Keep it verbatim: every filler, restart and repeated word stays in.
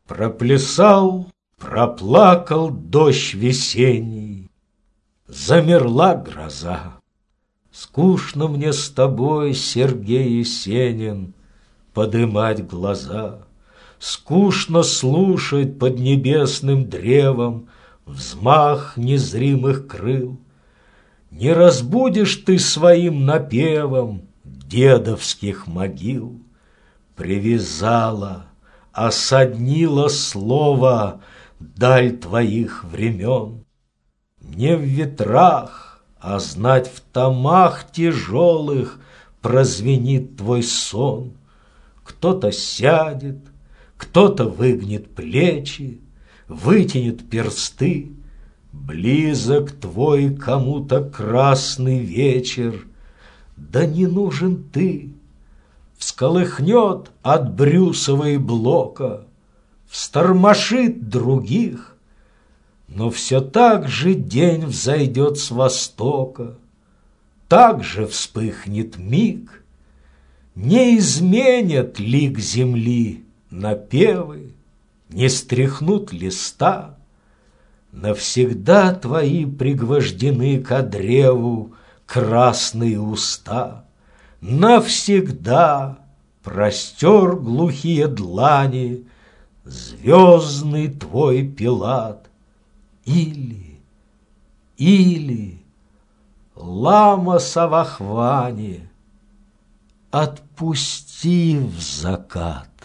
Проплясал, проплакал дождь весенний, замерла гроза. Скучно мне с тобой, Сергей Есенин, подымать глаза. Скучно слушать под небесным древом взмах незримых крыл. Не разбудишь ты своим напевом дедовских могил. Привязала, осаднила слово даль твоих времен. Не в ветрах, а знать в томах тяжелых прозвенит твой сон. Кто-то сядет, кто-то выгнет плечи, вытянет персты. Близок твой кому-то красный вечер, да не нужен ты. Всколыхнет от брюсовой блока, встормошит других, но все так же день взойдет с востока, так же вспыхнет миг. Не изменят лик земли напевы, не стряхнут листа. Навсегда твои пригвождены ко древу красные уста. Навсегда простер глухие длани звездный твой Пилат. Или, или, лама Савахвани, отпусти в закат.